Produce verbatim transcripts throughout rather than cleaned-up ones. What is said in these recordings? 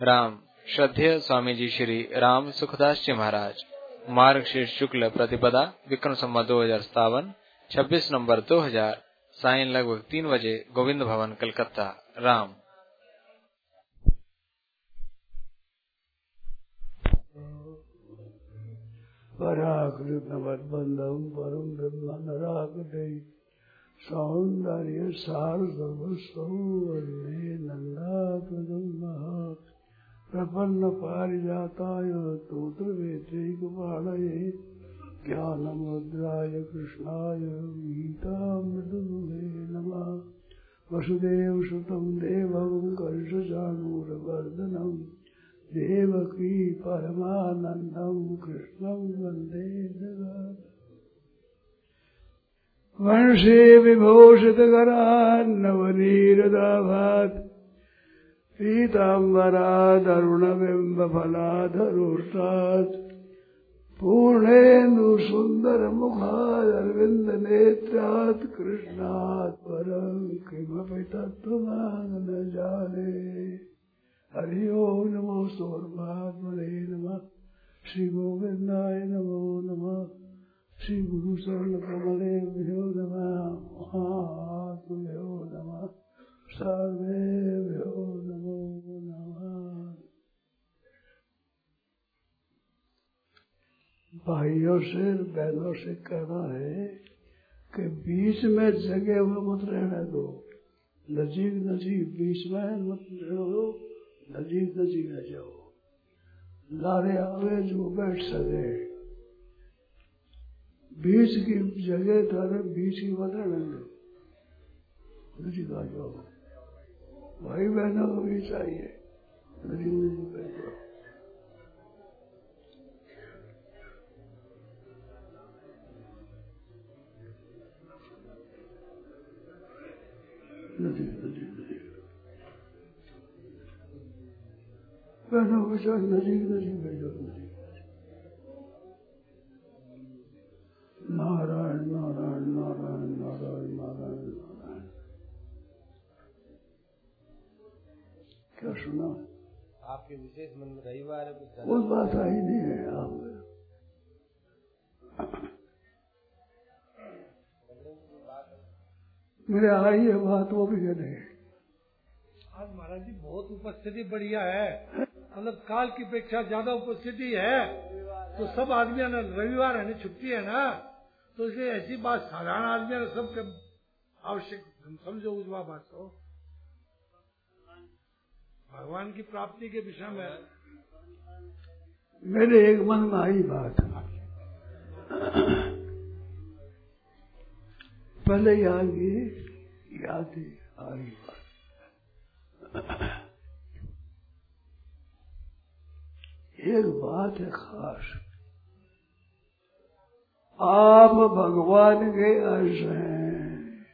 राम श्रद्धेय स्वामी जी श्री राम सुखदास जी महाराज, मार्गशीर्ष शुक्ल प्रतिपदा, विक्रम संवत दो हजार सतावन, छब्बीस नवंबर दो हजार, सायं लगभग तीन बजे, गोविंद भवन कलकत्ता। राम। पराकृतमद्बन्धं परं ब्रह्म नराकृते सौन्दर्य सार सर्वस्वं वन्दे नन्दात्मजं महा प्रपन्न पारिजाताय स्तोत्रवेत्रैकपाणये ज्ञानमुद्राय कृष्णाय गीतामृतदुहे नमः। वसुदेवसुतं देवं कंसचाणूरमर्दनं देवकी परमानन्दं कृष्णं वन्दे जगत्। वंशे विभूषितकरान्नवनीरदाभात् पीताम्बरादरुणबिम्बफलाधरोष्टात् पूर्णेन्दुसुन्दरमुखादरविन्दनेत्रात् कृष्णात् परं किमपि तत्त्वमां न जाने। हरि ओम नमो परमात्मने नमः। श्री गोविंदाय नमो नमः। श्री गुरु शरण कमलेभ्यो नमः। महात्मभ्यो नमः। सर्वेभ्यो नमो नमः। भाइयों से बहनों से कहना है कि बीच में जगह हुए मत रहने दो, नजीक नजीक बीच में मत रहो, नजीक नजीक न जाओ। लारे आवे जो बैठ सके, बीच की जगह थारे बीच की मत रहने, नजीक आ जाओ। भाई बहनों को भी चाहिए नजीक नजीक बैठ जाओ। नजीक नजीक नजीक बहनों को चाहिए नजीक नजीक बैठ जाओ। नजीक नारायण नारायण नारायण नारायण नारायण नारायण। क्या सुना आपके विशेष मन में रविवार है कुछ? कोई बात आई नहीं है। आप मेरे आई है बात, वो भी कहते हैं आज महाराज जी बहुत उपस्थिति बढ़िया है, मतलब काल की अपेक्षा ज्यादा उपस्थिति है। तो सब आदमियों ने रविवार है ना, छुट्टी है ना, तो इसलिए ऐसी बात साधारण आदमियों ने सब आवश्यक समझो उस बात को। भगवान की प्राप्ति के विषय में मेरे एक मन में आई बात, पहले यहाँ की याद आई बात। एक बात है खास, आप भगवान के अंश हैं।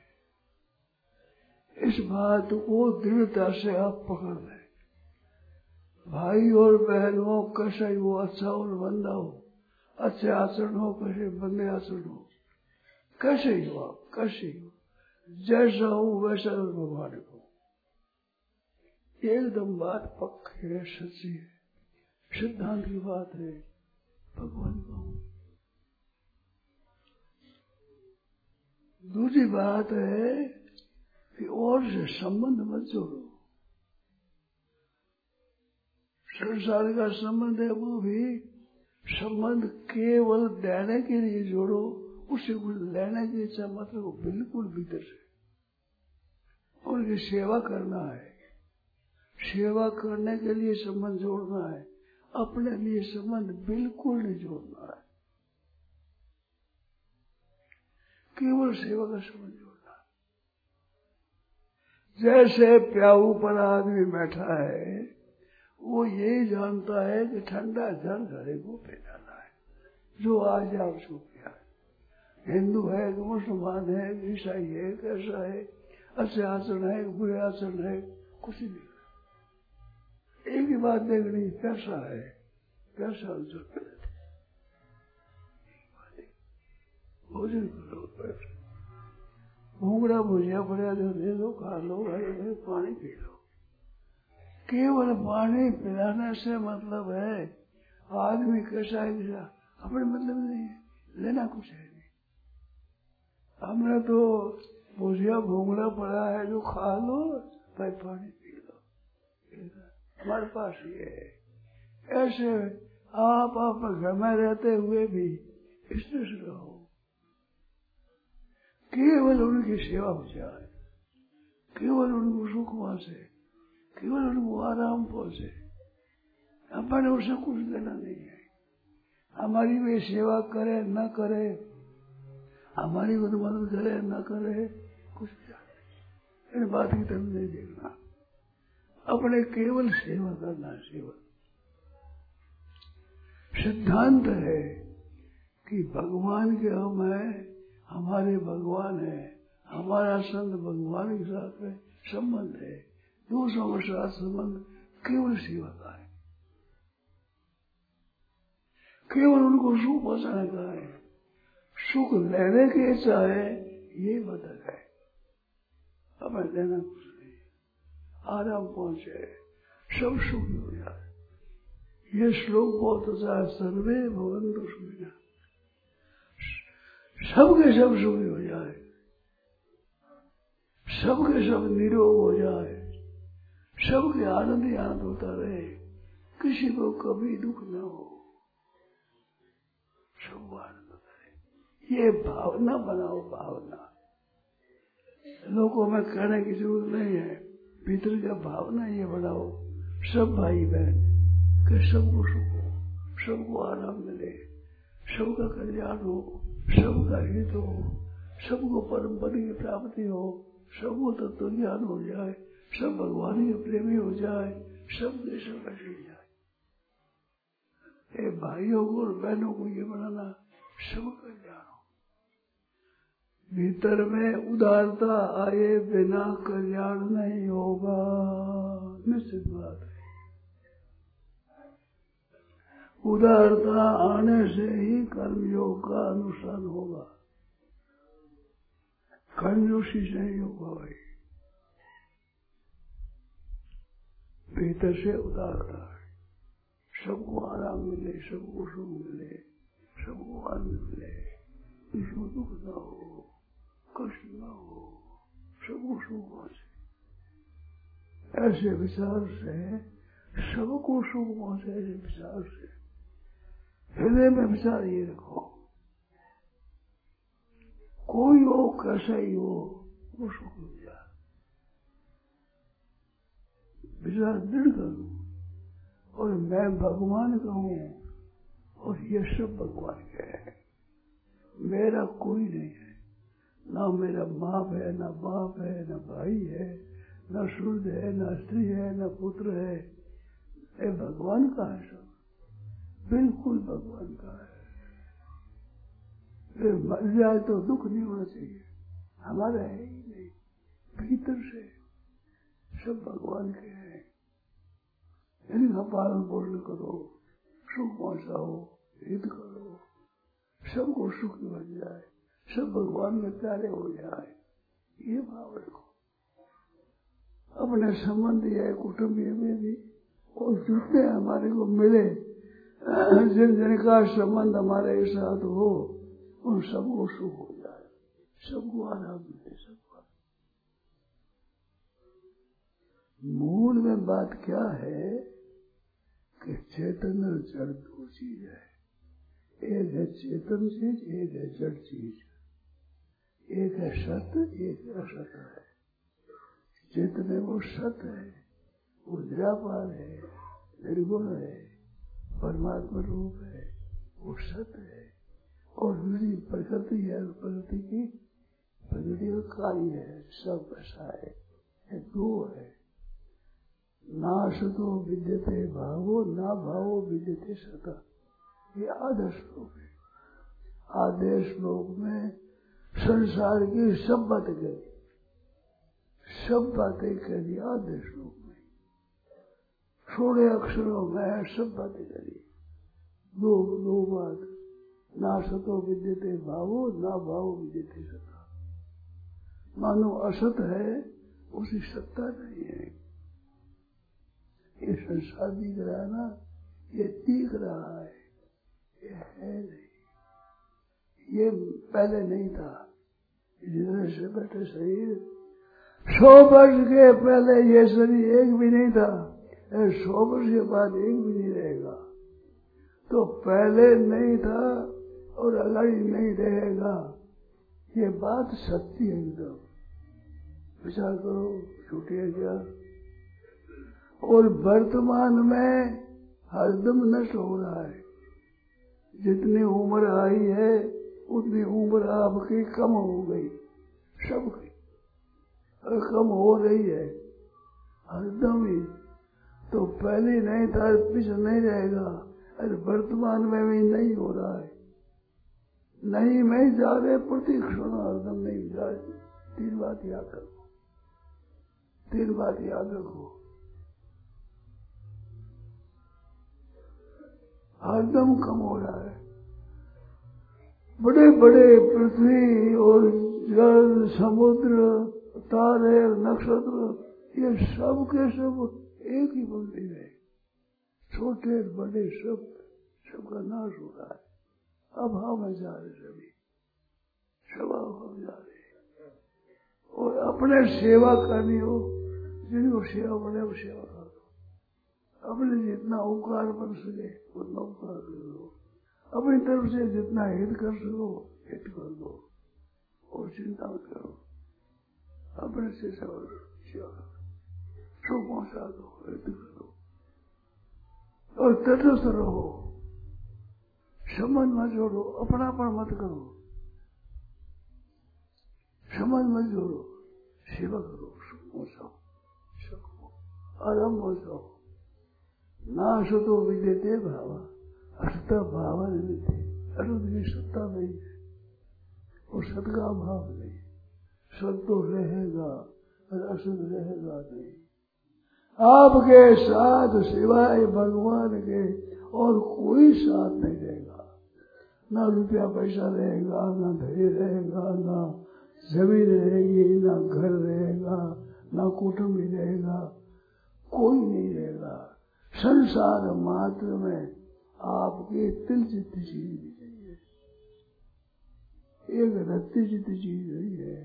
इस बात को दृढ़ता से आप पकड़ लें। भाई और बहनों, कैसे वो अच्छा और बंदा हो, अच्छे आचरण हो, कैसे बंदे आचरण हो, कैसे ही हो आप, कैसे ही हो, जैसा हो वैसा भगवान को। एकदम बात पक्की है, सच्ची है, सिद्धांत की बात है। भगवान को दूसरी बात है कि और से संबंध मत जोड़ो। संसार का संबंध है वो भी संबंध केवल देने के लिए जोड़ो, उससे कुछ लेने की इच्छा मत रखो, बिल्कुल भीतर से। उनकी सेवा करना है, सेवा करने के लिए संबंध जोड़ना है, अपने लिए संबंध बिल्कुल नहीं जोड़ना है, केवल सेवा का संबंध जोड़ना है। जैसे प्याऊ पर आदमी बैठा है, वो यही जानता है कि ठंडा जल घड़े को पिलाना है, जो आ जाए उसको पिया। हिंदू है कि मुसलमान है कि ईसाई है, कैसा है, अच्छे आचरण है कि बुरे आचरण है, कुछ नहीं। एक ही बात देखनी, कैसा है, कैसा भोजन करो, भूंगड़ा भुजिया पड़ा जो दे दो, खा लो, भाई भाई पानी पी लो, केवल पानी पिलाने से मतलब है, आदमी कैसा है कैसा अपने मतलब नहीं है, लेना कुछ है नहीं। हमने तो भुजिया भूंगड़ा पड़ा है जो खा लो, भाई पानी पी लो, हमारे पास ये है। ऐसे आप अपने घर में रहते हुए भी इस तरह से रहो, केवल उनकी सेवा हो जाए, केवल उनको सुख पहुंचे, केवल उनको आराम पहुंचे। अपने उसे कुछ लेना नहीं है। हमारी वे सेवा करे न करे, हमारी वो मदद करे न करे, कुछ नहीं। इन बात की तरफ नहीं देखना, अपने केवल सेवा करना। सेवा सिद्धांत है कि भगवान के हम है, हमारे भगवान है, हमारा संत भगवान के साथ में संबंध है। दूसरों के साथ संबंध केवल सेवा का है, केवल उनको सुख पहुंचाने का है। सुख लेने के चाहे ये बदल है, हमें लेना कुछ नहीं, आराम पहुंचे, सब सुख हो जाए। ये श्लोक बहुत अच्छा है, सर्वे भवन्तु सुखिनः, सबके सब सुखी हो जाए, सबके सब निरोग हो जाए, सबके आनंद ही आनंद होता रहे, किसी को कभी दुख न हो, सब आनंद होता रहे। ये भावना बनाओ, भावना लोगों में कहने की जरूरत नहीं है, भीतर का भावना ये बनाओ। सब भाई बहन के सबको सुख हो, सबको आराम मिले, सबका कल्याण हो, सबका हित हो, सबको परम पद की प्राप्ति हो, सबको तत्व ज्ञान हो जाए, सब भगवान के प्रेमी हो जाए, सब के सब ऐसे जाए। ए भाइयों को और बहनों को ये बनाना, सब कल्याण हो। भीतर में उदारता आए बिना कल्याण नहीं होगा, निश्चित बात है। उदारता आने से ही कर्मयोग का अनुष्ठान होगा, कंजूसी से नहीं होगा भाई। भीतर से उदारता है, सबको आराम मिले, सबको सुख मिले, सबको आनंद मिले, किसी को दुख न हो, कष्ट न हो, सबको सुख पहुंचे। ऐसे विचार से सबको सुख पहुंचे, ऐसे विचार से हृदय में विचार ये रखो, कोई हो कैसा ही हो वो सुख मिल जाए। विचार दृढ़ करूं और मैं भगवान का हूं और ये सब भगवान के है, मेरा कोई नहीं है, ना मेरा बाप है, ना बाप है, ना भाई है, ना सूर्य है, ना स्त्री है, ना पुत्र है, ये भगवान का है, सब बिल्कुल भगवान का है। फिर मर जाए तो दुख नहीं होना चाहिए, हमारा है ही नहीं, भीतर से सब भगवान के हैं। इनका पालन पोषण करो, सुख पहुंचाओ, हित करो, सबको सुख बन जाए, सब भगवान में प्यारे हो जाए, ये भाव रखो। अपने संबंधी है कुटुंबीय में भी और जितने हमारे को मिले, जिन जिन का संबंध हमारे साथ हो, उन सबको सुख हो जाए, सबको आराम मिले, सबको। मूल में बात क्या है कि चेतन और जड़ दो चीज है, एक है चेतन चीज, एक है जड़ चीज, एक है सत्य, एक असत है। चेतन है वो सत्य है, वो निरापार है, निर्गुण है, परमात्मा रूप है, वो सत्य है। और दूसरी प्रकृति है, प्रकृति की प्रकृति का कार्य है, सब ऐसा है, ये दो है। ना सतो विद्यते भावो, ना भावो विद्यते सता, ये आदर्श श्लोक है। आदर्श श्लोक में संसार की सब बातें कही, सब बातें कही आदर्श श्लोक में, थोड़े अक्षरों में सब बातें करी। दो दो बात, ना सतो विद्यते भावो, ना भावो विद्यते सता। मानो असत है, उसकी सत्ता नहीं है। ये संसार दिख रहा है ना, ये दिख रहा है, ये है नहीं, ये पहले नहीं था। जितने से बैठे शरीर, सौ वर्ष के पहले ये शरीर एक भी नहीं था, सौ वर्ष के बाद एक भी नहीं रहेगा। तो पहले नहीं था और अगाड़ी नहीं रहेगा, ये बात सत्य है एकदम। विचार करो, झूठी है क्या? और वर्तमान में हरदम नष्ट हो रहा है। जितनी उम्र आई है उतनी उम्र आपकी कम हो गई, सबकी और कम हो रही है हरदम ही। तो पहले नहीं था, पीछे नहीं रहेगा, अरे वर्तमान में भी नहीं हो रहा है। नहीं में जा रहे, प्रति क्षण हरदम नहीं जा रहे। तीन बात याद रखो, तीन बात याद रखो, हरदम कम हो रहा है। बड़े बड़े पृथ्वी और जल, समुद्र, तारे, नक्षत्र, ये सब के सब एक ही बंदी है। छोटे बड़े सब, सबका नाश हो रहा है। अभाव में जा रहे सभी, सब अभाव जा रहे। और अपने सेवा करनी हो, जिनको सेवा बने वो सेवा कर दो। अपने जितना उपकार बन सके उतना उपकार कर दो। अपनी तरफ से जितना हित कर सको हित कर दो, और चिंता मत करो। अपने से सेवा सुख पहुंचा दो, हित कर दो, और तटस्थ रहो। संबंध मत जोड़ो, अपनापन मत करो, संबंध मत जोड़ो, सेवा करो, सुख पहुंचाओ, सबको आराम पहुंचाओ। नाशतो विद्यते भावा, असता भाव निमित्ते। असत की सत्ता नहीं है और सत का अभाव नहीं। सत तो रहेगा और असत रहेगा नहीं। आपके साथ सिवाय भगवान के और कोई साथ नहीं रहेगा। ना रुपया पैसा रहेगा, ना धैर्य रहेगा, ना जमीन रहेगी, ना घर रहेगा, ना कुटुंब रहेगा, कोई नहीं रहेगा। संसार मात्र में आपके तिल जितनी चीज भी नहीं है, एक रत्ती जितनी चीज नहीं है,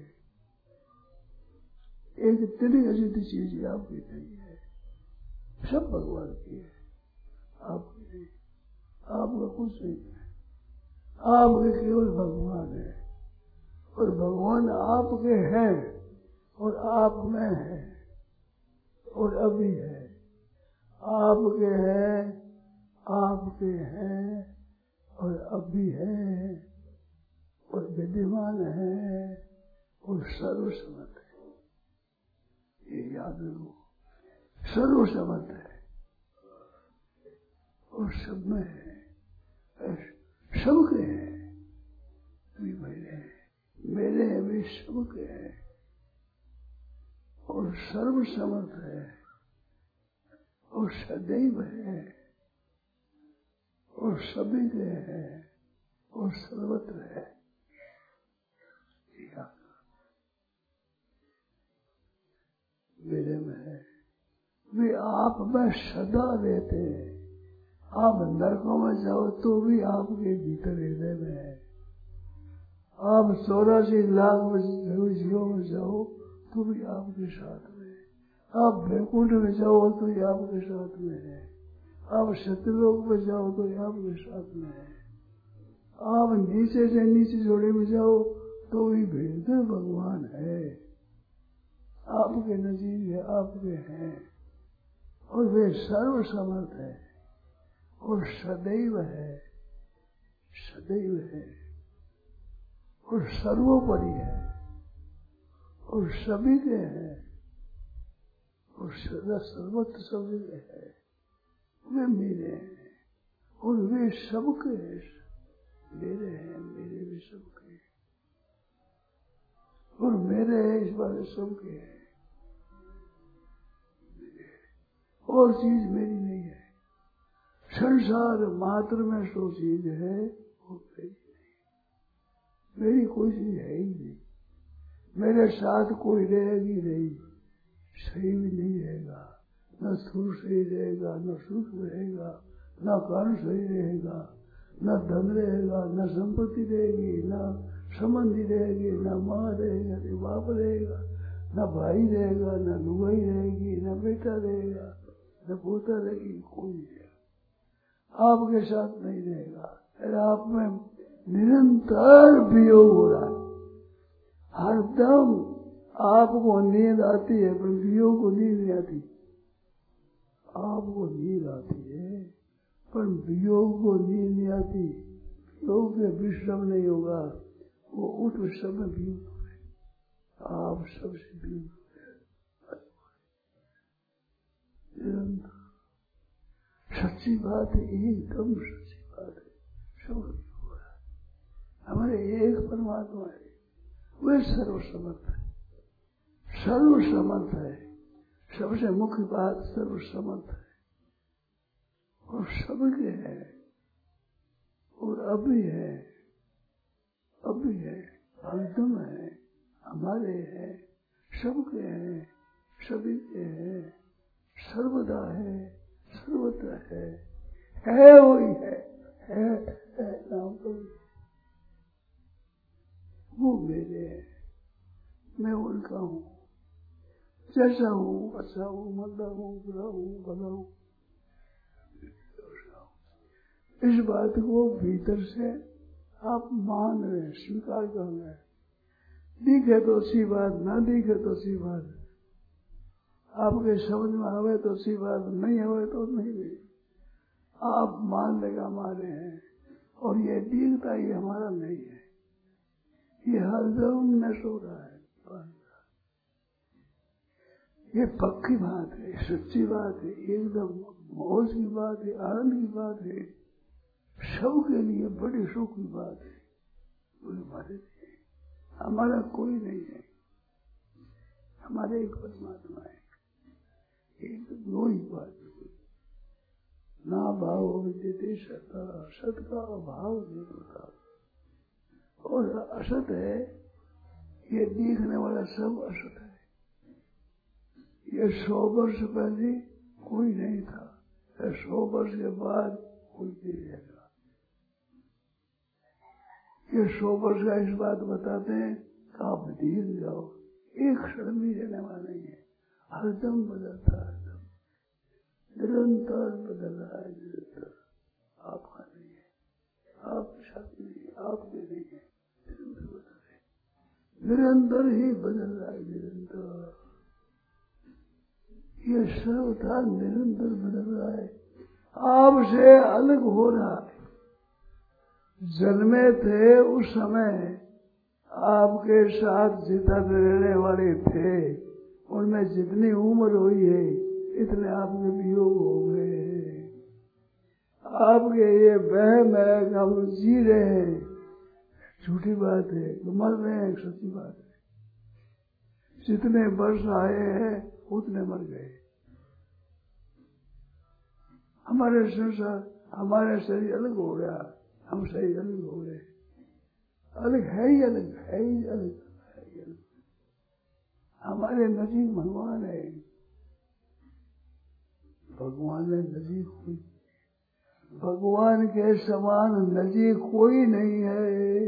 एक तिल जितनी चीज आपकी नहीं है। सब भगवान की है, आपकी नहीं। आपका कुछ नहीं है, आपके केवल भगवान है। और भगवान आपके हैं और आप में है और अभी है। आपके हैं, आपके हैं और अभी है और विद्यमान है और सर्वसमर्थ है। ये याद रखो, सर्वसमर्थ है और सब में है, सबके हैं। भी मेरे हैं, मेरे हैं भी सबके हैं और सर्वसमर्थ है और सदैव है और सभी के है और सर्वत्र है। मेरे में है, वे आप में सदा रहते हैं। आप नरकों में जाओ तो भी आपके भीतर हृदय में है। आप चौरासी लाख जीवों में जाओ तो भी आपके साथ में है। आप वैकुंठ में जाओ तो ये आपके साथ में है। आप सत्यलोक में जाओ तो ये आपके साथ में है। आप नीचे से नीचे जोड़े में जाओ तो भी भीतर भगवान है, आपके नजीक है, आपके हैं और वे सर्वसमर्थ है और सदैव है, सदैव है और सर्वोपरि है और सभी के हैं और सदा सर्वत्र सभी के है। वे मेरे हैं और वे सबके हैं। मेरे हैं, मेरे भी सबके हैं और मेरे हैं, इस बारे सबके हैं। और चीज मेरी नहीं है। संसार मात्र में सो चीज है वो मेरी नहीं। मेरी कोई चीज है ही नहीं। मेरे साथ कोई रहेगी नहीं, सही भी नहीं रहेगा, न स्थूल सही रहेगा, न सूक्ष्म रहेगा, न कारण सही रहेगा, न धन रहेगा, न संपत्ति रहेगी, न संबंधी रहेगी, न माँ रहेगा, न बाप रहेगा, न भाई रहेगा, न लुगाई रहेगी, न बेटा रहेगा, न पोता रहेगी, कोई नहीं रहेगा। आपके साथ नहीं रहेगा। अरे आप में निरंतर वियोग हो रहा है। हरदम आपको नींद आती है पर वियोग को नींद नहीं आती। आपको नींद आती है पर वियोग को नींद नहीं आती। वियोग में विश्राम नहीं होगा, वो उठ समय वियोग हो गए। आप सबसे वियोग निरंतर सच्ची बात है, एकदम सच्ची बात है। सब हो रहा है। हमारे एक परमात्मा है, वह सर्वसमर्थ है, सर्वसमर्थ है। सबसे मुख्य बात सर्वसमर्थ है और सबके है और अभी है, अभी है, हरदम है, हमारे है, सबके है, सभी के है, सर्वदा है, सर्वत्र है, है वही है, है, है नाम तो वो मेरे है, मैं उनका हूँ। जैसा हूँ अच्छा हूँ, मंदा हूँ, बुरा हूँ, भला हूँ। इस बात को भीतर से आप मान रहे, स्वीकार कर रहे। दिखे तो अच्छी बात, ना दिखे तो अच्छी बात। आपके समझ में आवे तो अच्छी बात, नहीं आवे तो नहीं भी। आप मान लेगा हमारे हैं और ये दिखता ये हमारा नहीं है, ये हरदम न सो रहा है। ये पक्की बात है, सच्ची बात है, एकदम मौज की बात है, आनंद की बात है, सबके लिए बड़ी सुख की बात है। वो हमारे लिए, हमारा कोई नहीं है, हमारे एक परमात्मा है, एक दो ही बात है। ना भाव विद्यते सता, सत का अभाव नहीं होता। और असत है, ये दिखने वाला सब असत है। ये सौ वर्ष पहले कोई नहीं था, सौ वर्ष के बाद कोई नहीं रहेगा। ये सौ वर्ष का इस बात बताते हैं कि आप धीर जाओ, एक क्षण भी रहने वाला नहीं है, हरदम बदलता है, हरदम निरंतर बदल रहा है, निरंतर। आपका नहीं है, आपके साथ नहीं है, आपके नहीं है, निरंतर बदल रहे, निरंतर ही बदल रहा है, निरंतर। ये सर्वथा निरंतर बदल रहा है, आपसे अलग हो रहा है। जन्मे थे उस समय आपके साथ जितना रहने वाले थे, उनमें जितनी उम्र हुई है इतने आपके वियोग हो गए हैं। आपके ये वहम है कि हम जी रहे हैं, झूठी बात है, मर रहे हैं, सच्ची बात है। जितने वर्ष आए हैं उतने मर गए। हमारे संसार, हमारे शरीर अलग हो गया, हम शरीर अलग हो गए, अलग है ही अलग, है ही अलग, है ही अलग। हमारे नजीक भगवान है, भगवान है नजीक कोई, भगवान के समान नजीक कोई नहीं है।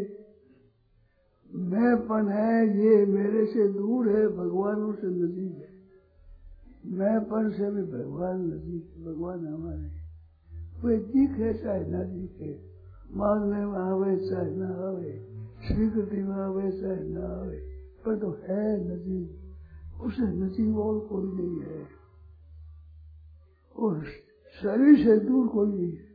मैंपन है, ये मेरे से दूर है, भगवान उससे नजीक है। मैंपन से भी भगवान नजीक है, भगवान हमारे। कोई दिखे चाहे ना दिखे, मांगने में आवे चाहे ना आवे, स्वीकृति में आवे चाहे ना आवे, पर तो है नजीक, उसे नजीक और कोई नहीं है, और शरीर से दूर कोई नहीं है।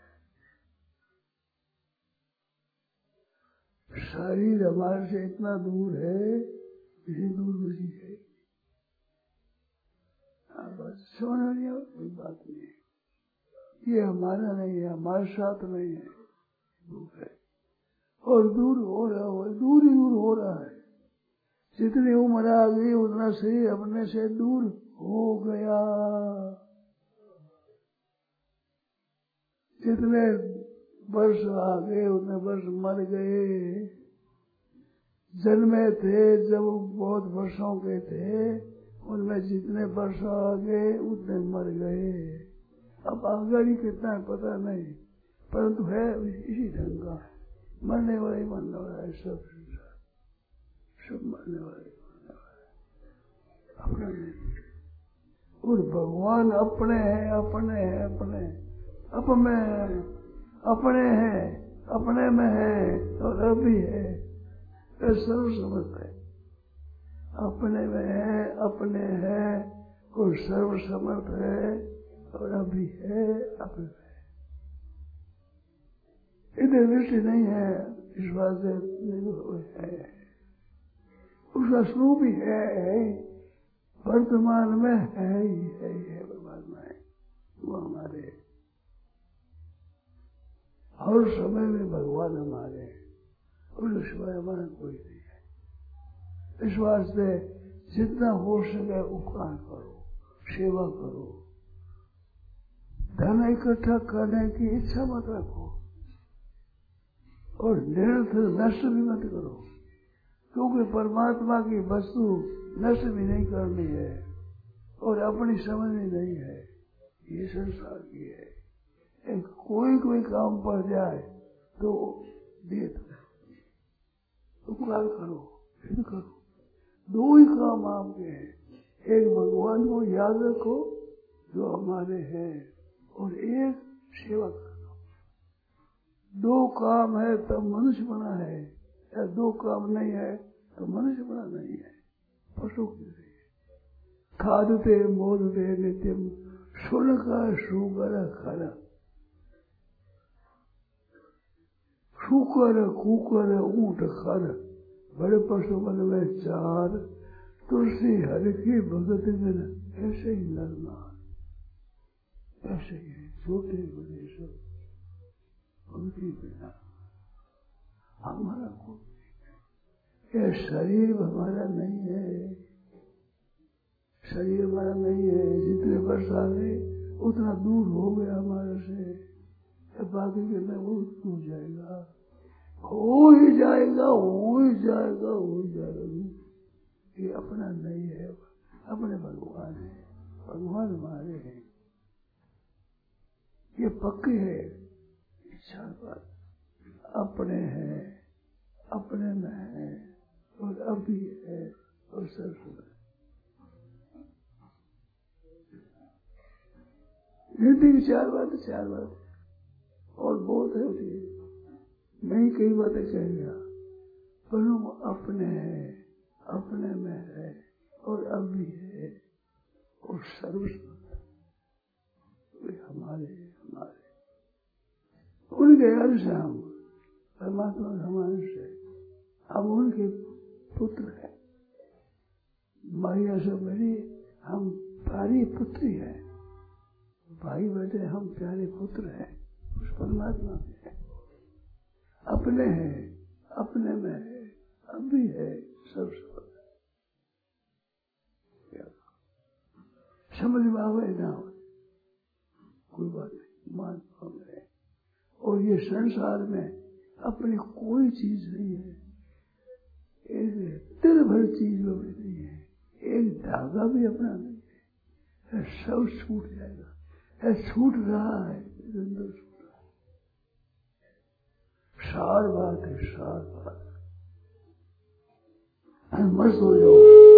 शरीर हमारे से इतना दूर है, इसी दूर नजीक है। हाँ बस समझ नहीं, कोई बात नहीं है, ये हमारा नहीं है, हमारे साथ नहीं है, दूर है और दूर हो रहा है, दूर ही दूर हो रहा है। जितनी उम्र आ गई उतना शरीर अपने से दूर हो गया। जितने वर्ष आ गए उतने वर्ष मर गए। जन्मे थे जब बहुत वर्षों के थे उनमें जितने वर्ष आ गए उतने मर गए। अब आगे कितना है पता नहीं, परंतु है इसी ढंग का। मरने वाले मरने वाला है, सब सब मरने वाले मरने वाले, अपना नहीं। और भगवान अपने हैं, अपने हैं, अपने अपने अपने हैं, अपने में है और अभी है, सर्व समर्थ है। अपने में है, अपने है और सर्व समर्थ है और अभी है, अपने है। इधर दृष्टि नहीं है, इस बात से है, उसका स्वरूप ही है, वर्तमान में है ही है, है परमात्मा है, वो हमारे हर समय में भगवान हमारे, उसके सिवाय हमारा कोई नहीं है। इस वास्ते जितना हो सके उपकार करो, सेवा करो, धन इकट्ठा करने की इच्छा मत रखो और निरंतर नष्ट भी मत करो, क्योंकि परमात्मा की वस्तु नष्ट भी नहीं करनी है और अपनी समझनी नहीं है, ये संसार की है। एक कोई कोई काम पड़ जाए तो दे दो, उपकार करो, फिर करो। दो ही काम आपके हैं, एक भगवान को याद रखो जो हमारे हैं और एक सेवा करो। दो काम है तब मनुष्य बना है, या दो काम नहीं है तो मनुष्य बना नहीं है, पशु की नहीं है। खादते मोदते नित्यम शुल्क सुगर खर, शुकर कुकर ऊंट खर, बड़े पशु मन में चार, तुलसी हर की भगत बिन ऐसे ही लड़ना, ऐसे ही छोटे बड़े सब उनकी बिना हमारा को ये शरीर हमारा नहीं है, शरीर हमारा नहीं है। जितने वर्ष आ गए उतना दूर हो गया हमारे से, बाकी के में वो हो जाएगा, हो ही जाएगा, हो ही जाएगा, हो ही जाएगा। ये अपना नहीं है, अपने भगवान है, भगवान हमारे हैं, ये पक्की है। इच्छा बात अपने हैं, अपने में है और अभी है और सर्व है। हिंदी की चार बात चार बात और बहुत है उठी, नहीं कई बातें कह गया, पर वो अपने है, अपने में है और अभी है और सर्वस्व हमारे हमारे उनके अंश हम परमात्मा हमारे से, हम उनके पुत्र है। माया से बड़ी हम प्यारी पुत्री है, भाई बेटे हम प्यारे पुत्र हैं उस परमात्मा में है, अपने हैं, अपने में है, अभी है, सब सब समझ में आवे ना हो कोई बात नहीं, मान पावे। और ये संसार में अपनी कोई चीज नहीं है, एक तिल भर चीज भी नहीं है, एक धागा भी अपना नहीं है, सब छूट जाएगा, है छूट रहा है, अंदर छूट रहा है। सार बात है, सार बात मस्त हो जाओ,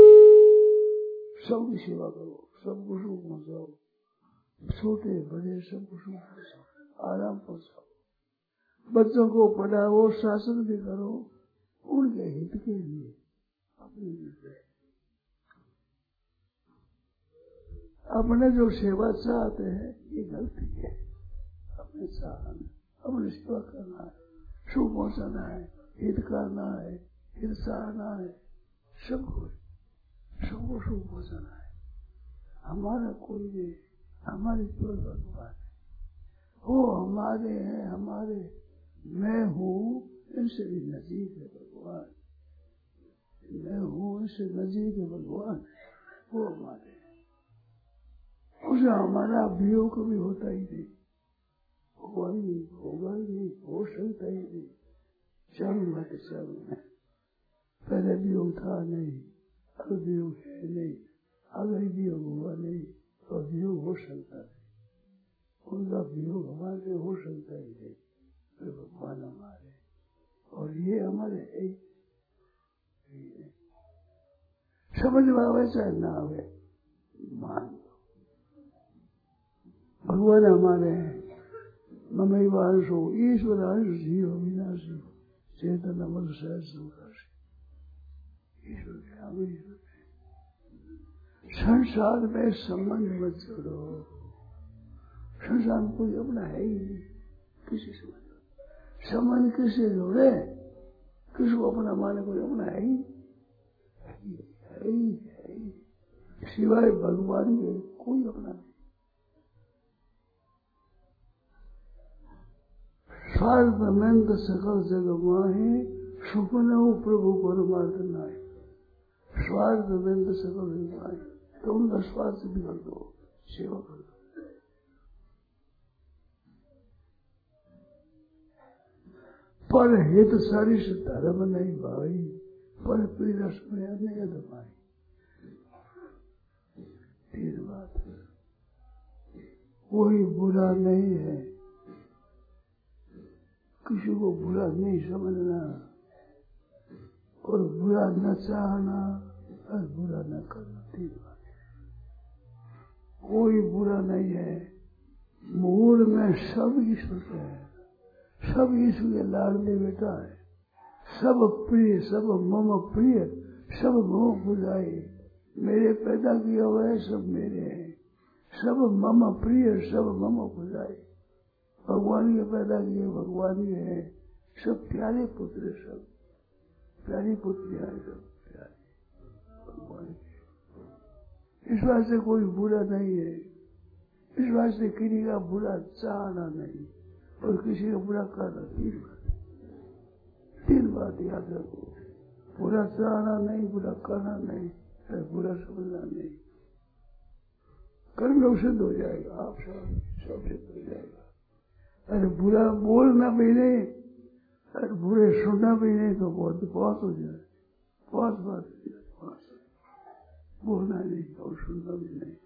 सबकी सेवा करो, सबको सुख पहुंचाओ, छोटे बड़े सबको सुख पहुंचाओ, आराम पहुंचाओ, बच्चों को पढ़ाओ, शासन भी करो उनके हित के लिए, अपने लिए। अपने जो सेवा चाहते हैं ये गलती है, अपने चाहना, अपनी सेवा करना है, सुख पहुंचाना है, हित करना है, हित चाहना है, सबको सबको सुख पहुंचाना है। हमारा कोई नहीं, हमारी कोई भगवान है, वो हमारे हैं, हमारे मैं हूँ इनसे भी नजीक है भगवान, मैं हूँ इनसे नजीक है भगवान, वो हमारे हैं, उसे हमारा वियोग भी होता ही नहीं, हुआ ही नहीं, होगा ही नहीं, हो सकता ही नहीं, चल मत चल में पहले वियोग था नहीं, अब वियोग है नहीं, अगर वियोग हुआ नहीं तो वियोग हो सकता है, उनका वियोग हमारे हो सकता ही नहीं, तो भगवान हमारे और ये हमारे एक समझ में आवे चाहे ना आवे मान दो, भगवान हमारे हैं। ममई वांशो ईश्वर अंश जीव विनाशी चेतन अमर सहज संकाशी, ईश्वर के हम ईश्वर संसार में संबंध मत जोड़ो, संसार में कोई अपना है ही नहीं, किसी से मत संबंध किससे जोड़े, किसको अपना माने, कोई अपना है ही है ही है ही सिवाय भगवान के कोई अपना नहीं। स्वार्थ अनंत सकल जग माहे सुपन हो प्रभु परमार्थ नाय, स्वार्थ अनंत सकल जग माहे, तो उनका स्वार्थ भी कर दो, सेवा कर दो। पर हित सारी से धर्म नहीं भाई, पर पीड़ा सुने नहीं दबाई, तीन बात। कोई बुरा नहीं है, किसी को बुरा नहीं समझना और बुरा न चाहना और बुरा न करना, तीन बात। कोई बुरा नहीं है, मूल में सब ईश्वर के है, सब ईश्वर के लाडले बेटा है, सब प्रिय, सब मम प्रिय, सब मोह बुझाए, मेरे पैदा किया हुआ है, सब मेरे हैं, सब मम प्रिय, सब मम बुझाए, भगवान के पैदा किए भगवान के हैं, सब प्यारे पुत्र, सब प्यारी पुत्रियां, सब प्यारे भगवान के। इस बात से कोई बुरा नहीं है, इस बात से किसी का बुरा चाहना नहीं और किसी का बुरा करना, तीन बात, तीन बात याद रखो, बुरा चाहना नहीं, बुरा करना नहीं, बुरा समझना नहीं, कर्म लोग सिद्ध हो जाएगा, आप सब सब सिद्ध हो जाएगा। अरे बुरा बोलना भी नहीं, अरे बुरे सुनना भी नहीं तो बहुत बहुत हो जाए, बहुत बात हो जाए, बहुत बोलना नहीं और सुनना भी नहीं,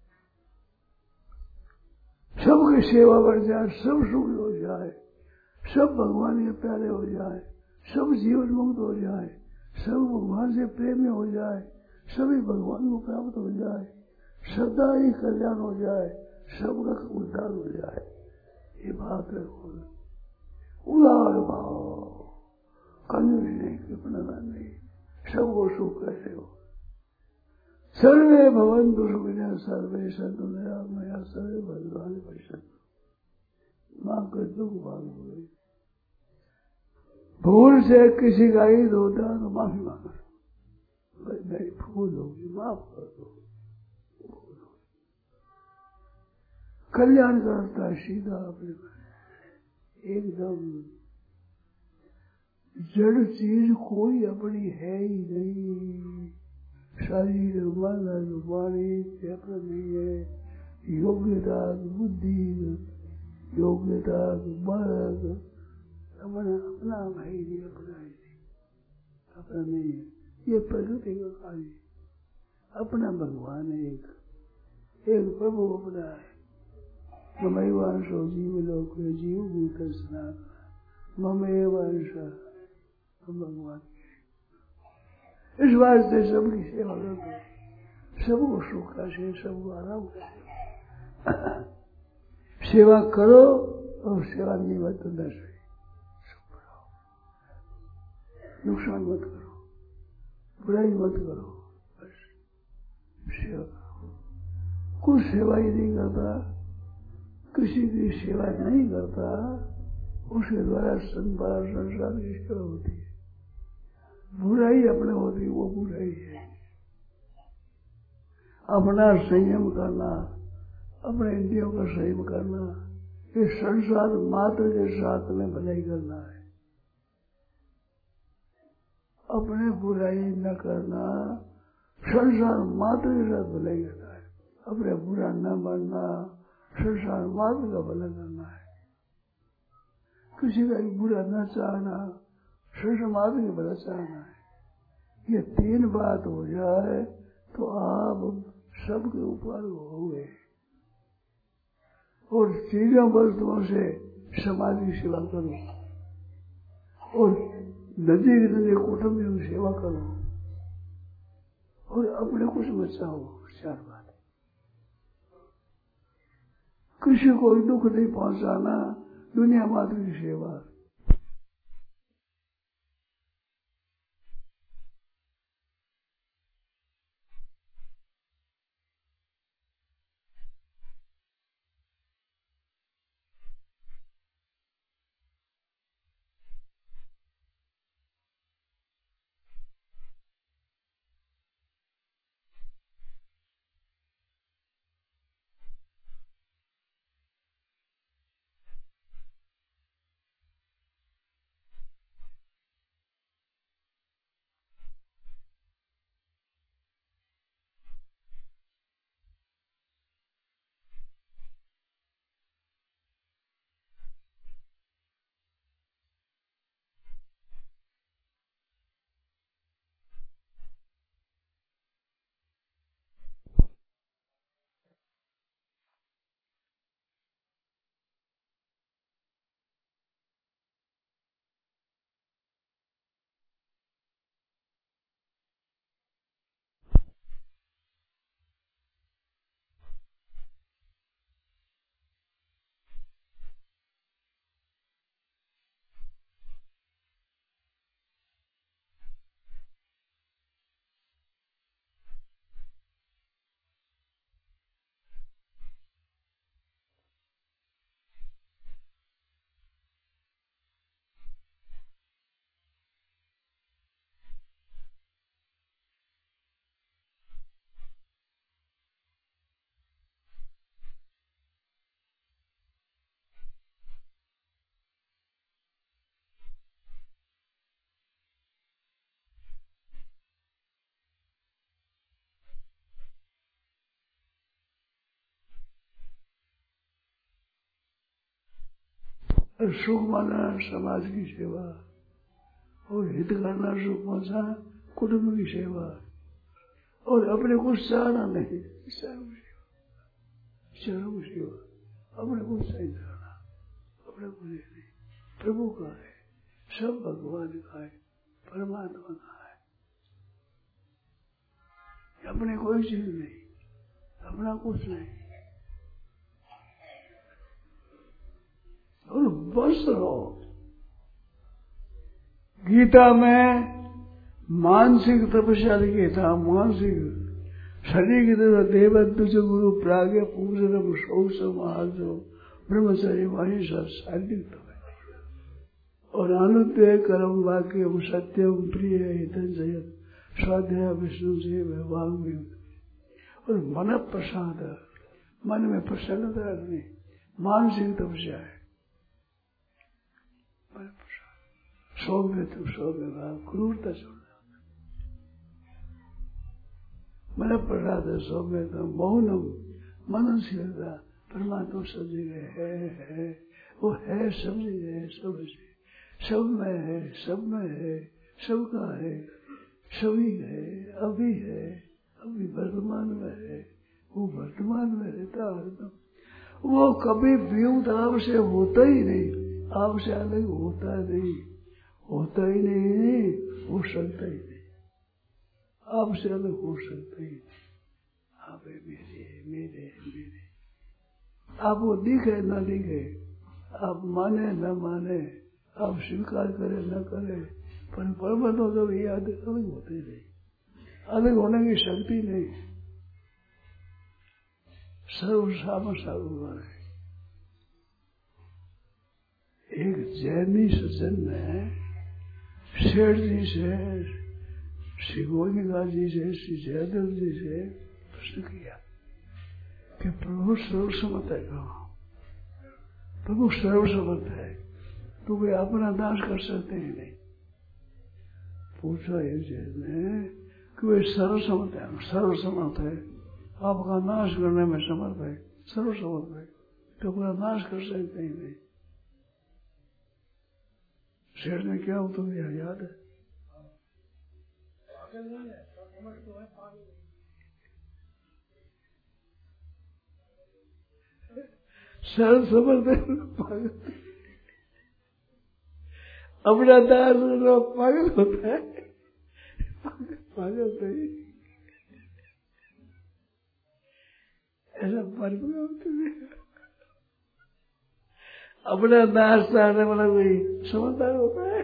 सबकी सेवा बढ़ जाए, सब सुख हो जाए, सब भगवान के प्यारे हो जाए, सब जीवन मुक्त हो जाए, सब भगवान से प्रेमी हो जाए, सभी भगवान को प्राप्त हो जाए, सदा ही कल्याण हो जाए, सबका उद्धार हो जाए, ये बात रखो। उदार भाव, कंजूस नहीं, कृपणता नहीं, सबको सुख कैसे हो। सर्वे भवन्तु सुखिनः, सर्वे सन्तु निरामया, सर्वे भद्राणि पश्यन्तु मां कृष्ण भाग हो। भूल से किसी का ईद होता तो माफी मांगो, मेरी भूल होगी, माफ कर दो, कल्याण करता है सीधा अपने एकदम। जड़ चीज कोई अपनी है ही नहीं, शरीर मन वाणी अपना नहीं है, योग्यता बुद्धि, योग्यता बल अपना अपना है ही नहीं, अपना ही नहीं, अपना नहीं है, ये प्रकृति का कार्य, अपना भगवान है, एक एक प्रभु अपना है। ममैवांशो जीव लोक जीव भूत स्नान ममेवांश, भगवान। इस वास्ते सबकी सेवा करो, सबको सुख का से, सबको आराम का सेवा करो और सेवा नहीं मत न सही, नुकसान मत करो, बुराई मत करो, बस सेवा करो। कुछ सेवा ही नहीं करता, किसी की सेवा नहीं करता, उसके द्वारा संसार संसार की सेवा होती है। बुराई अपने होती है, वो बुराई है। अपना संयम करना, अपने इंद्रियों का संयम करना, ये संसार मात्र के साथ में भलाई करना है। अपने बुराई न करना, संसार मात्र के साथ भलाई करना है। अपने बुरा न बनना, संसार मात्र का भला करना है। किसी का बुरा न चाहना, संसार मात्र का भला चाहना है। ये तीन बात हो जाए तो आप सबके ऊपर हुए और चीजों वस्तुओं से समाज की सेवा करो और नजदीक नजदीक कुटुंबियों की सेवा करो और अपने कुछ बचाओ। चार बात, किसी को दुख नहीं पहुंचाना, दुनिया मात्र की सेवा। और सुख माना समाज की सेवा और हित करना, सुख पहुंचाना कुटुंब की सेवा और अपने को चाहना नहीं, चारों सेवा, चारों सेवा, अपने को सही करना, अपने को नहीं, प्रभु का है, सब भगवान का है, परमात्मा का है, अपने कोई चीज नहीं, अपना कुछ नहीं और बस रहो। गीता में मानसिक तपस्या लिखे था, मानसिक शरीर की तरह देवदुज गुरु प्राज्ञ पूजनम शौचम आर्जव ब्रह्मचर्य अहिंसा शारीरिक तपस्या और अनुद्वय कर्म वाक्यम सत्यम प्रिय हितं जयत स्वाध्याय विष्णु से वांग में और मन प्रसाद, मन में प्रसन्नता रखनी मानसिक तपस्या है। सौम्य तो सौम्य भाव, क्रूरता छोड़ना, मन प्रसाद सौम्य तो मौनम मननशीलता, परमात्मा सब जगह है, है वो है, सब जगह है, सब सब में है, सब में है, सबका है, सभी है, अभी है, अभी वर्तमान में है, वो वर्तमान में रहता हरदम, वो कभी वियुक्त आपसे होता ही नहीं, आपसे अलग होता नहीं, होता ही नहीं, हो सकता ही नहीं, आपसे अलग हो सकता ही नहीं। आप मेरे मेरे मेरे आप वो दिखे न दिखे, आप माने न माने, आप स्वीकार करे न करे, पर परमात्मा तो ये अलग होते नहीं, अलग होने की शक्ति नहीं, सर्वसाम सर्वभर है। एक जैनी सज्जन ने शेठ जी से, श्री गोविंदा जी से, श्री जयदेव जी से प्रश्न किया कि प्रभु सर्वसमर्थ है, कहो प्रभु सर्वसमर्थ है, तो वे अपना नाश कर सकते हैं नहीं। पूछा एक जैन ने कि वे सर्वसमर्थ है, सर्वसमर्थ है, आपका नाश करने में समर्थ है, सर्वसमर्थ है, तो अपना नाश कर सकते हैं नहीं। शेर ने क्या उत्तर दिया याद है? सरल समझते पागल, अपना दास पागल होता है, पागल तो ही ऐसा फर्क होता है। अपना दास चाहने वाला कोई समझदार होता है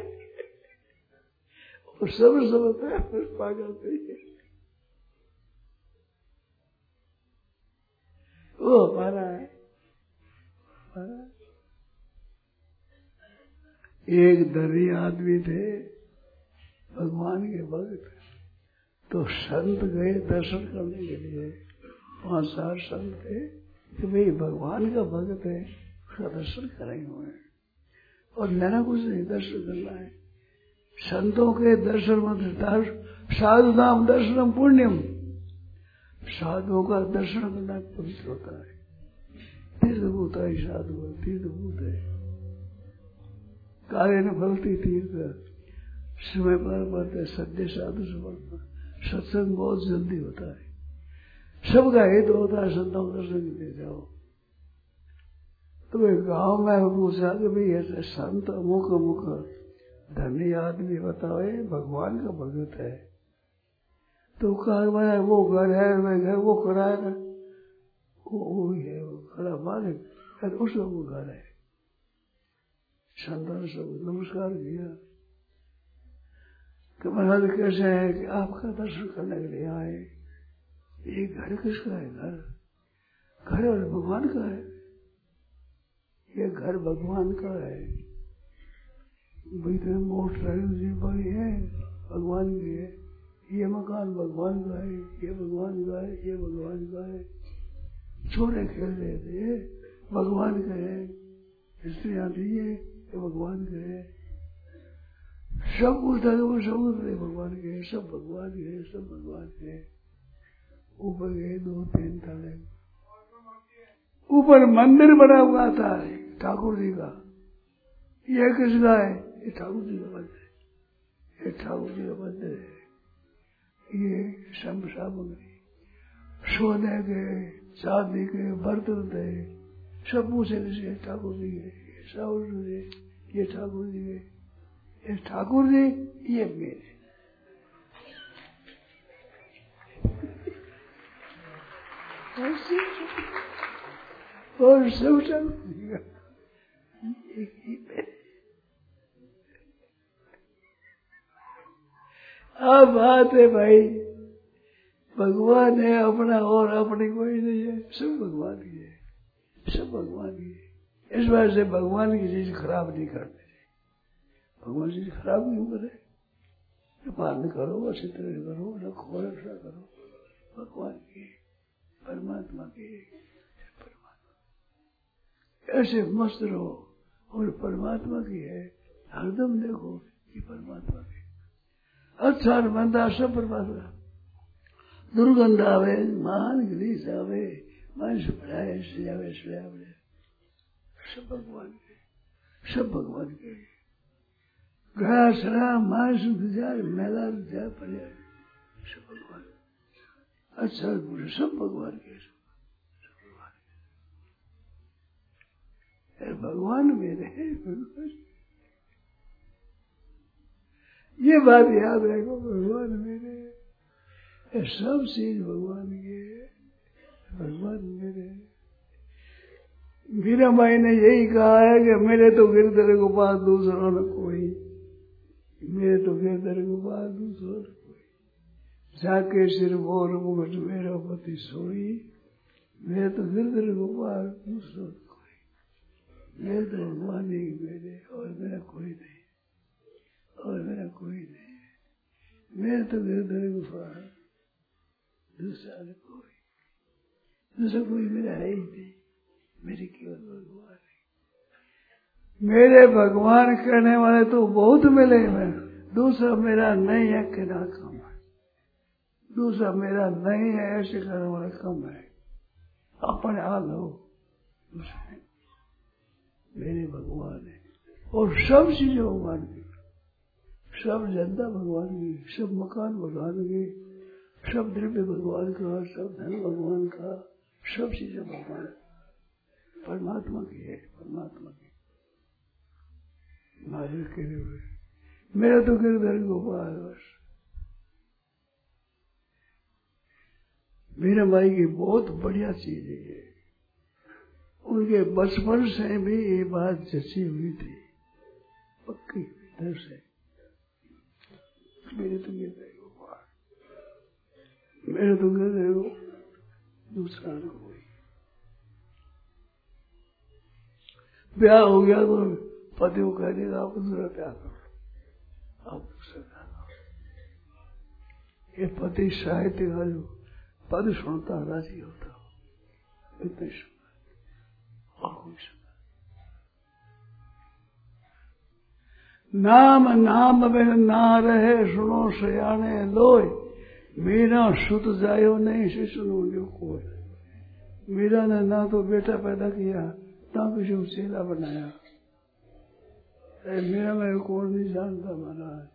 और सब समझता है, फिर पागल तो ही है। वो हमारा है, हमारा। एक धनी आदमी थे, भगवान के भक्त, तो संत गए दर्शन करने के लिए। पांच सात संत थे कि भाई भगवान का भक्त है, उसका दर्शन करेंगे हुए और लेना कुछ नहीं, दर्शन करना है। संतों के दर्शन मतलब साधु नाम दर्शनम पुण्यम, साधुओं का दर्शन करना पवित्र होता है। तीर्थभूत है साधु, तीर्थभूत है। कार्य न फलती तीर्थ, समय पर पड़ते सद्य साधु समर्पण। सत्संग बहुत जल्दी होता है, सबका हित होता है। संतों को दर्शन के लिए जाओ। तो वे गाँव में पूछा कि भाई ऐसे संत अमुक अमुक धनी आदमी बताओ, भगवान का भगत है, तो कहा वो घर है, वे घर वो कराया ना, वो है वो खड़ा मालिक, उसका वो घर है। संतान सब नमस्कार किया कि महाराज कैसे है कि आपका दर्शन करने के लिए आए। ये घर किसका है? घर घर और भगवान का है। ये घर भगवान का है। भाई तो मोटर जी बड़ी है, भगवान की है। ये मकान भगवान का है, ये भगवान का है, ये भगवान का है। छोटे खेल रहे थे, भगवान का है। स्त्रियां थी, ये भगवान का है। सब कुछ था, वो सब भगवान के है, सब भगवान के है, सब भगवान के है। ऊपर गए दो तीन ताले, ऊपर मंदिर बना हुआ था ठाकुर जी का। ये किसका है? ये ठाकुर जी का मंदिर है, ये ठाकुर जी का मंदिर है। ये सब सामग्री, सोने के चांदी के बर्तन थे, सब पूछे किसी ठाकुर जी के, ये साउर जी, ये ठाकुर जी के, ये ठाकुर जी, ये मेरे। और सब ठाकुर जी का, ये मेरे। अब बात है भाई, भगवान है अपना और अपनी कोई नहीं है, सब भगवान की है, सब भगवान की है। इस बार से भगवान की चीज खराब नहीं करते। भगवान की चीज खराब क्यों करे? पालन करो, अच्छी तरह करो, रखो, रक्षा करो। भगवान की, परमात्मा की, परमात्मा ऐसे मस्त रहो। और परमात्मा की है, हरदम देखो कि परमात्मा की। अच्छा मंदा सब परमात्मा। दुर्गंध आवे, महान गिरीश आवे, मन सुपड़ाए, सियावे सियावे, सब भगवान के, सब भगवान के। गया सरा मां सुख जाए, मेला जाए पड़े, सब भगवान। अच्छा बुरे सब भगवान के, सब भगवान के। भगवान मेरे हैं, भगवान। ये बात याद रखो, भगवान मेरे, ये सब चीज भगवान के, भगवान मेरे। मीरा माई ने यही कहा है कि मेरे तो गिरधर गोपाल दूसरा न कोई, मेरे तो गिरधर गोपाल दूसरा न कोई। जाके सिर बोर मुगट मेरा पति सोई, मेरे तो गिरधर गोपाल दूसरा न कोई। मेरे तो भगवान ही मेरे, और मेरा कोई नहीं, और मेरा कोई नहीं। मेरे तो गिरधर गोपाल, दूसरा न कोई, दूसरा कोई मेरा है ही नहीं। मेरे केवल भगवान है। मेरे भगवान कहने वाले तो बहुत मिले हैं, दूसरा मेरा नहीं है कहना कम है। दूसरा मेरा नहीं है ऐसे कहने वाला कम है। अपने हाल हो, दूसरे मेरे भगवान है। और सब चीजें भगवान की, सब जनता भगवान की, सब मकान भगवान के, सब द्रव्य भगवान का, सब धन भगवान का, सब चीजें भगवान। परमात्मा की है, परमात्मा की महावीर के लिए। मेरा तो गिरधर गोपाल बस। मेरे भाई की बहुत बढ़िया चीज है ये। उनके बचपन से भी ये बात जची हुई थी, पक्की इधर से। मेरे तो गिरधर गोपाल, मेरे तो गिरधर गोपाल, दूसरा न कोई। ब्याह हो गया तो पति को कह देगा आप दूसरा प्यार करो, आप दूसरा प्यार करो। ये पति साहित्य का जो पद सुनता राजी होता हो, इतने सुना और कोई सुना। नाम नाम बिन ना रहे सुनो सयाने लोय, मीरा सुत जायो नहीं से सुनो जो कोई। मीरा ने ना तो बेटा पैदा किया ना किसी को चेला बनाया। मीरा में कौन नहीं जानता महाराज।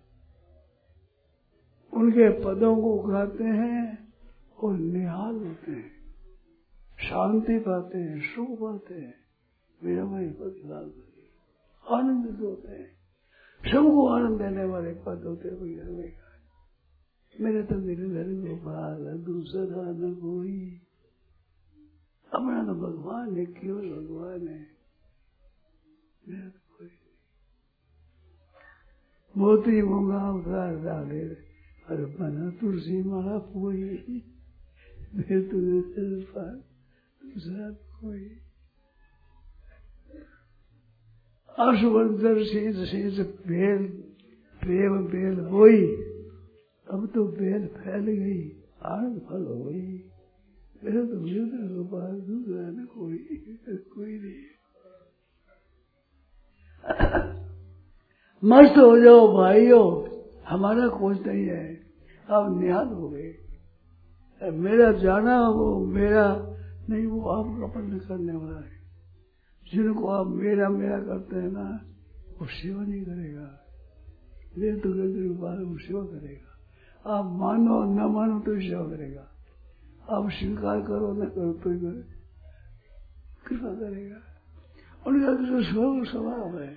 उनके पदों को गाते हैं और निहाल होते हैं, शांति पाते हैं, सुख पाते हैं। मीरा भाई पद लाल आनंदित होते हैं, सबको आनंद देने वाले पद होते हैं। मेरे तो गिरधर गोपाल दूसरा न कोई। अपना तो भगवान है, केवल भगवान है, मेरा तो कोई नहीं। मोती मूंगा उतार डाले और बना तुलसी माला कोई। मेरे तो गिरधर गोपाल दूसरा कोई। आशुवर्धन शीज शीज बेल प्रेम बेल बोई। अब तो बेल फैल गई, आनंद फल हो गई। मेरा तो गिरधर गोपाल दूसरा न कोई, कोई नहीं। मस्त हो जाओ भाइयों, हमारा खोज नहीं है। आप निहाल हो गए। मेरा जाना वो मेरा नहीं, वो आपका पसंद करने वाला है। जिनको आप मेरा मेरा करते हैं ना, वो सेवा नहीं करेगा। मेरे तो गिरधर गोपाल वो सेवा करेगा। आप मानो न मानो तो सेवा करेगा। आप स्वीकार करो न करो तो कृपा करेगा। उनका तो स्वभाव है।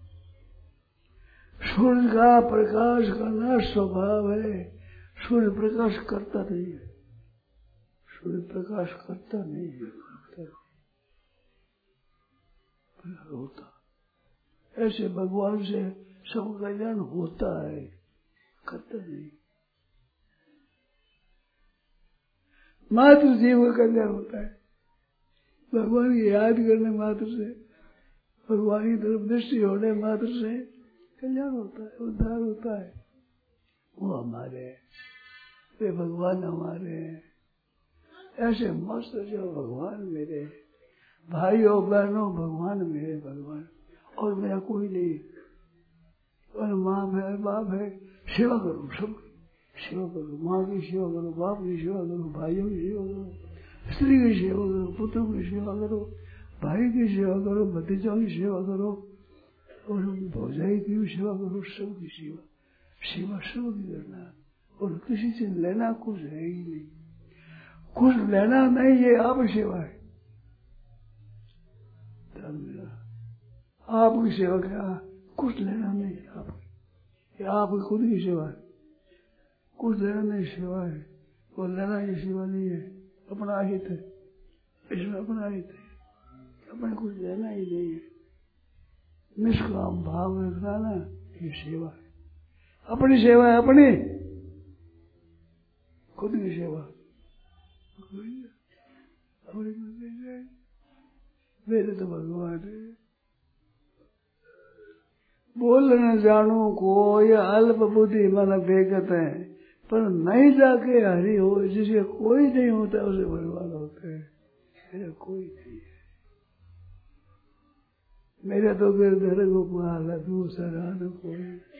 सूर्य का प्रकाश करना स्वभाव है। सूर्य प्रकाश करता नहीं है, सूर्य प्रकाश करता नहीं है, करता नहीं होता। ऐसे भगवान से सब कल्याण होता है, करता नहीं। मात्र जीव का कल्याण होता है। भगवान की याद करने मात्र से, भगवान की तरफ दृष्टि होने मात्र से कल्याण होता है, उद्धार होता है। वो हमारे हैं, वे भगवान हमारे हैं। ऐसे मस्त जो भगवान मेरे भाइयों बहनों, भगवान मेरे भगवान, और मेरा कोई नहीं। और माँ है, बाप है, सेवा करो, सब सेवा करो। माँ की सेवा करो, बाप की सेवा करो, भाइयों की सेवा करो, स्त्री की सेवा करो, पुत्रों की सेवा करो, भाई की सेवा करो, भतीजों की सेवा करो, और भौजाई की भी सेवा करो। सबकी सेवा, सेवा सबकी करना। और किसी से लेना कुछ है ही नहीं, कुछ लेना नहीं, ये आप सेवा है। आपकी सेवा क्या, कुछ लेना नहीं आप, ये आपकी खुद की सेवा है। कुछ लेना नहीं सेवा है, वो लेना ये सेवा नहीं है। अपना हित है, इसमें अपना हित है, अपने कुछ लेना ही नहीं है। निष्काम भाव रखना ना, ये सेवा है। अपनी सेवा है, अपनी खुद की सेवा। मेरे तो भगवान है। बोल न जानो को या अल्प बुद्धि मन बेगत है, पर नहीं जाके हरि हो। जिसके कोई नहीं होता उसे भगवान होते हैं। मेरा कोई नहीं है। मेरा तो गिरधर गोपाल दूसरा न कोई।